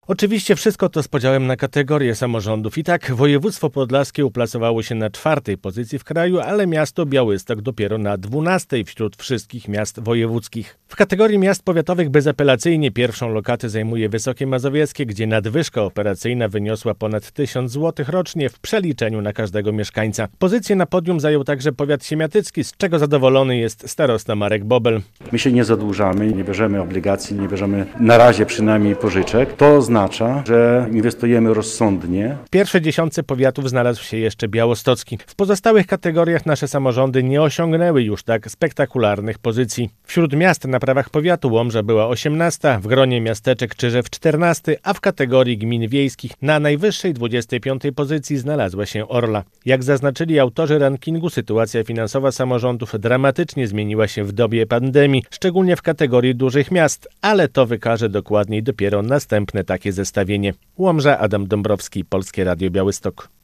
Oczywiście wszystko to z podziałem na kategorie samorządów. I tak województwo podlaskie uplasowało się na 4. pozycji w kraju, ale miasto Białystok dopiero na 12. wśród wszystkich miast wojewódzkich. W kategorii miast powiatowych bezapelacyjnie pierwszą lokatę zajmuje Wysokie Mazowieckie, gdzie nadwyżka operacyjna wyniosła ponad 1000 zł rocznie w przeliczeniu na każdego mieszkańca. Pozycję na podium zajął także powiat siemiatycki, z czego zadowolony jest starosta Marek Bobel. My się nie zadłużamy, nie bierzemy obligacji, nie bierzemy na razie przynajmniej pożyczek. To oznacza, że inwestujemy rozsądnie. W pierwszej dziesiątce powiatów znalazł się jeszcze białostocki. W pozostałych kategoriach nasze samorządy nie osiągnęły już tak spektakularnych pozycji. Wśród miast na prawach powiatu Łomża była 18, w gronie miasteczek Czyżew 14, a w kategorii gmin wiejskich na najwyższej 25. pozycji znalazła się Orla. Jak zaznaczyli autorzy rankingu, sytuacja finansowa samorządów dramatycznie zmieniła się w dobie pandemii, szczególnie w kategorii dużych miast, ale to wykaże dokładniej dopiero następne takie zestawienie. Łomża, Adam Dąbrowski, Polskie Radio Białystok.